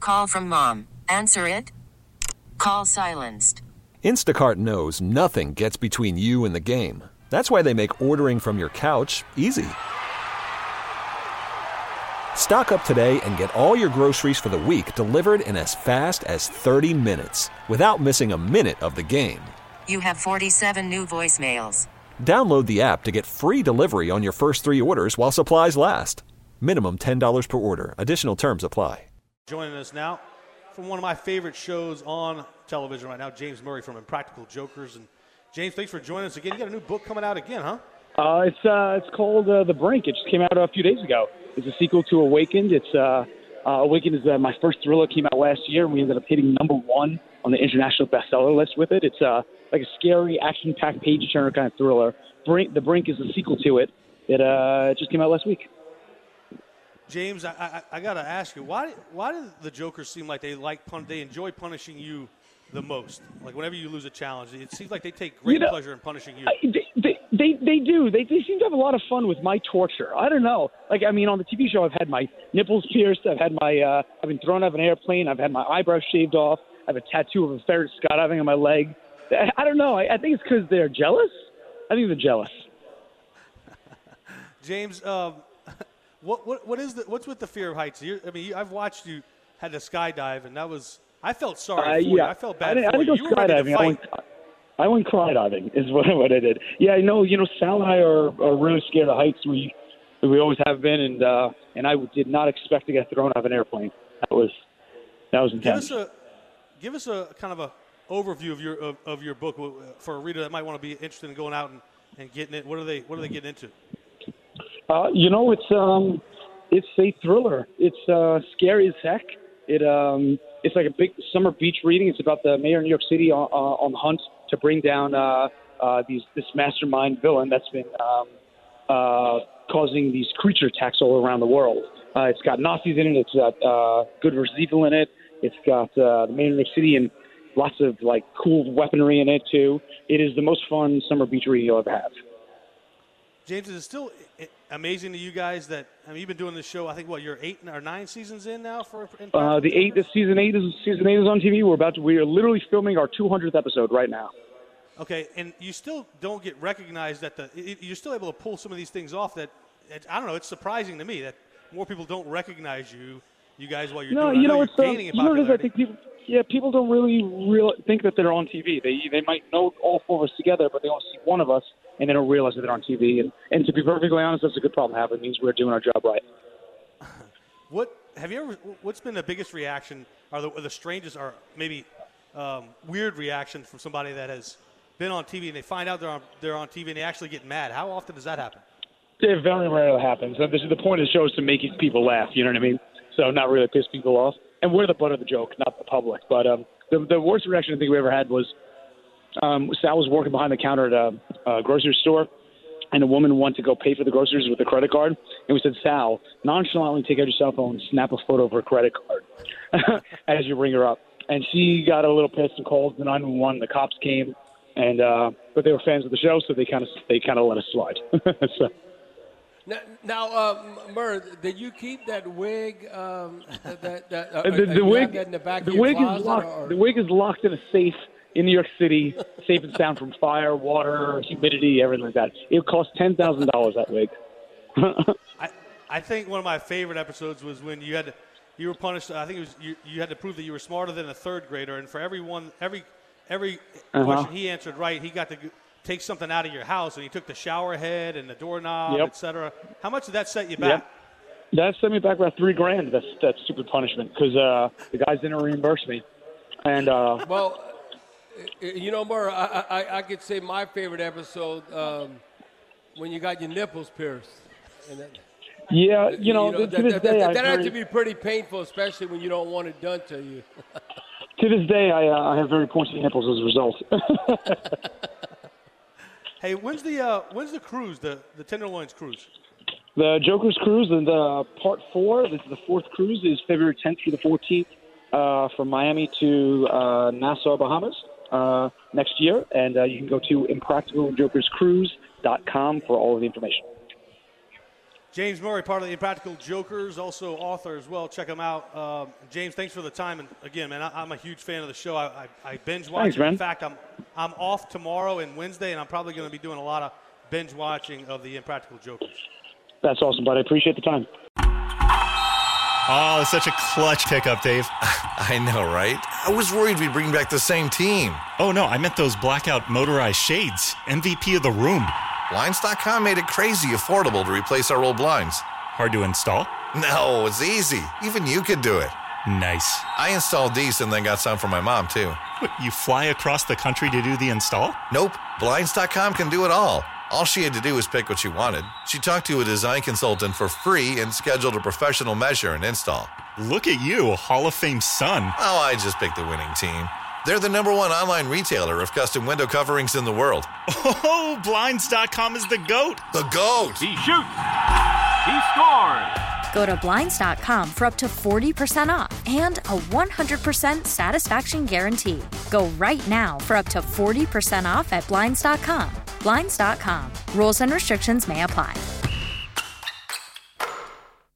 Call from mom. Answer it. Call silenced. Instacart knows nothing gets between you and the game. That's why they make ordering from your couch easy. Stock up today and get all your groceries for the week delivered in as fast as 30 minutes without missing a minute of the game. You have 47 new voicemails. Download the app to get free delivery on your first 3 orders while supplies last. Minimum $10 per order. Additional terms apply. Joining us now from one of my favorite shows on television right now, James Murray from Impractical Jokers. And James, thanks for joining us again. You got a new book coming out again, huh? It's called The Brink. It just came out a few days ago. It's a sequel to Awakened. Awakened is my first thriller. Came out last year, and we ended up hitting #1 on the international bestseller list with it. It's like a scary, action-packed page-turner kind of thriller. The Brink is a sequel to it. It just came out last week. James, I got to ask you, why do the Jokers seem like they enjoy punishing you the most? Like whenever you lose a challenge, it seems like they take great pleasure in punishing you. They do. They seem to have a lot of fun with my torture. I don't know. Like, I mean, on the TV show, I've had my nipples pierced. I've had I've been thrown out of an airplane. I've had my eyebrows shaved off. I have a tattoo of a ferret skydiving on my leg. I don't know. I think it's because they're jealous. I think they're jealous. James, what's with the fear of heights? I've watched you had to skydive, and I felt sorry for you. I felt bad for you. You were ready to fight. I went skydiving is what I did. Yeah, I know. Sal and I are really scared of heights. We always have been, and I did not expect to get thrown out of an airplane. That was intense. Give us a kind of a overview of your book for a reader that might want to be interested in going out and getting it. What are they getting into? It's a thriller. It's scary as heck. It's like a big summer beach reading. It's about the mayor of New York City on the hunt to bring down this mastermind villain that's been causing these creature attacks all around the world. It's got Nazis in it. It's got good versus evil in it. It's got the mayor of New York City and lots of like cool weaponry in it too. It is the most fun summer beach reading you'll ever have. James, is it still amazing to you guys that you've been doing this show? I think you're 8 or 9 seasons in now for season 8 is on TV. We are literally filming our 200th episode right now. Okay, and you still don't get recognized you're still able to pull some of these things off that I don't know. It's surprising to me that more people don't recognize you guys while you're doing it. It's gaining in popularity. I think people don't really think that they're on TV. They might know all 4 of us together, but they only see one of us, and they don't realize that they're on TV. And to be perfectly honest, that's a good problem to have. It means we're doing our job right. What's been the biggest reaction, or the strangest, or maybe weird reaction from somebody that has been on TV and they find out they're on TV and they actually get mad? How often does that happen? It very rarely happens. The point of the show is to make people laugh. You know what I mean? So not really piss people off. And we're the butt of the joke, not the public. But the worst reaction I think we ever had was Sal was working behind the counter at a grocery store, and a woman wanted to go pay for the groceries with a credit card. And we said, Sal, nonchalantly take out your cell phone and snap a photo of her credit card as you ring her up. And she got a little pissed and called the 911. The cops came, and but they were fans of the show, so they kind of let us slide. So. Now, Murr, did you keep that wig? The wig in the back of your closet, is locked. The wig is locked in a safe in New York City, safe and sound from fire, water, humidity, everything like that. It cost $10,000, that wig. I think one of my favorite episodes was when you were punished. I think it was you had to prove that you were smarter than a third grader, and for every question he answered right, he got to take something out of your house, and he took the shower head and the doorknob, etc. How much did that set you back? That set me back about $3,000. That's stupid punishment because the guys didn't reimburse me. And well, Murr, I could say my favorite episode when you got your nipples pierced. And to this day, that had to be pretty painful, especially when you don't want it done to you. To this day, I have very pointy nipples as a result. Hey, when's the cruise, the Tenderloins cruise? The Joker's cruise and part 4. This is the 4th cruise. Is February 10th through the 14th from Miami to Nassau, Bahamas next year. And you can go to impracticaljokerscruise.com for all of the information. James Murray, part of the Impractical Jokers, also author as well. Check him out. James, thanks for the time. And again, man, I'm a huge fan of the show. I binge watch. Thanks, man. In fact, I'm off tomorrow and Wednesday, and I'm probably going to be doing a lot of binge watching of the Impractical Jokers. That's awesome, bud. I appreciate the time. Oh, such a clutch pickup, Dave. I know, right? I was worried we'd bring back the same team. Oh, no, I meant those blackout motorized shades. MVP of the room. Blinds.com made it crazy affordable to replace our old blinds. Hard to install? No, it's easy. Even you could do it. Nice. I installed these and then got some for my mom, too. What, you fly across the country to do the install? Nope. Blinds.com can do it all. All she had to do was pick what she wanted. She talked to a design consultant for free and scheduled a professional measure and install. Look at you, Hall of Fame son. Oh, I just picked the winning team. They're the #1 online retailer of custom window coverings in the world. Oh, Blinds.com is the GOAT. The GOAT! He shoots. He scores. Go to Blinds.com for up to 40% off and a 100% satisfaction guarantee. Go right now for up to 40% off at Blinds.com. Blinds.com. Rules and restrictions may apply.